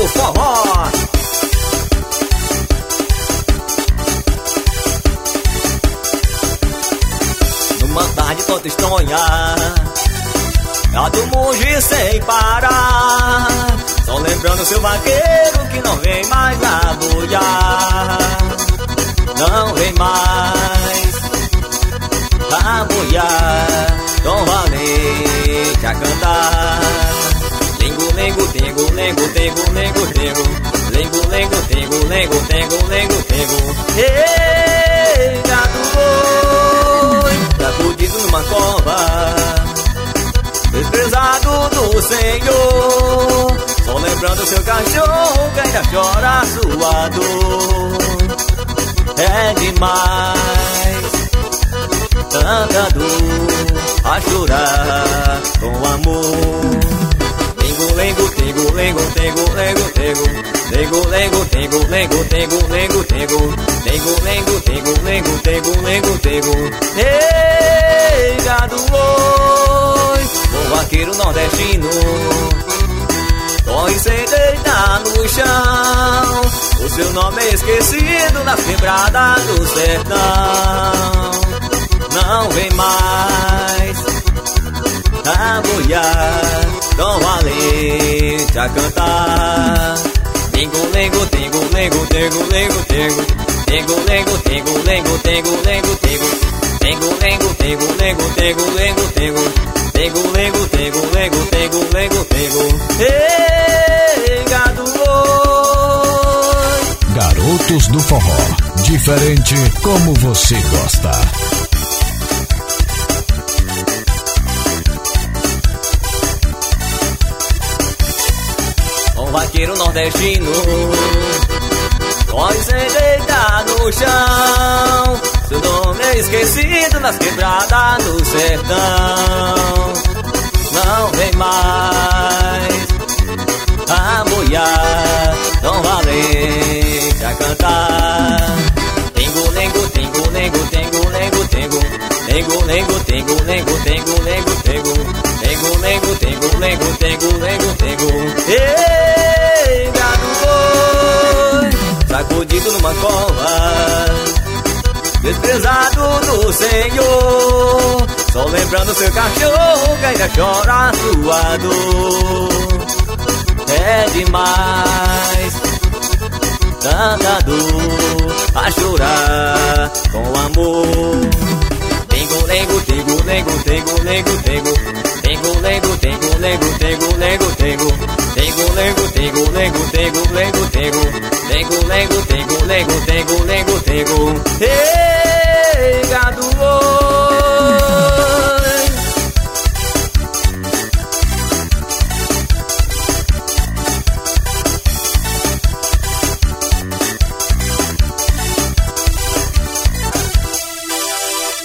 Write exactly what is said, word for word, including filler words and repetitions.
do forró. Numa tarde toda estronha, gado muge sem parar, só lembrando seu vaqueiro que não vem mais aboiar. Não vem mais aboiar, Tom Valente a cantar. Lengo, lengo, tengo, lengo, tengo, lengo, tengo. Lengo, lengo, tengo, lengo, tengo, lengo, tengo. Ei, gado boi, sacudido numa cova, desprezado do Senhor, só lembrando seu cachorro que ainda chora a sua dor. É demais tanta dor a chorar com amor. Lengo, lengo, tengo, lengo, tengo, lengo, tengo. Lengo, lengo, tengo, lengo, tengo, lengo, tengo. Lengo, lengo, tengo, lengo, tengo, lengo, tengo. Ei, gado oi, o vaqueiro nordestino corre sem deitar no chão, o seu nome é esquecido nas quebradas do sertão. Não vem mais aboiar, Tom Valente a cantar. Tengo, lengo, tengo, lengo, tengo, lengo, tengo. Tengo, lengo, tengo, lengo, tengo, lengo, tengo. Tengo, lengo, tengo, lengo, tengo, lengo, tengo. Tengo, lengo, tengo, lengo, tengo, lengo, tengo. Ei, gado oi. Garotos do Forró, diferente como você gosta. Um vaqueiro nordestino corre sem deitar no chão, seu nome é esquecido nas quebradas do sertão. Não vem mais aboiar, Tom Valente a cantar. Tengo, lengo, tengo, lengo, tengo, lengo, tengo. Tengo, lengo, tengo, lengo, tengo, lengo, tengo. Tengo, lengo, tengo, lengo, tengo, lengo, tengo. Ei, gado oi, sacudido numa cova, desprezado do Senhor, só lembrando seu cachorro que ainda chora a sua dor. É demais tanta dor a chorar com amor. Tengo, lengo, tengo, lengo, tengo, lengo, tengo. Tengo, lengo, tengo, lengo, tengo, lengo, tengo. Tengo, lengo, tengo, lengo, tengo, lengo, tengo. Tengo, lengo, tengo, lengo, tengo, lengo, tengo. Ei, gado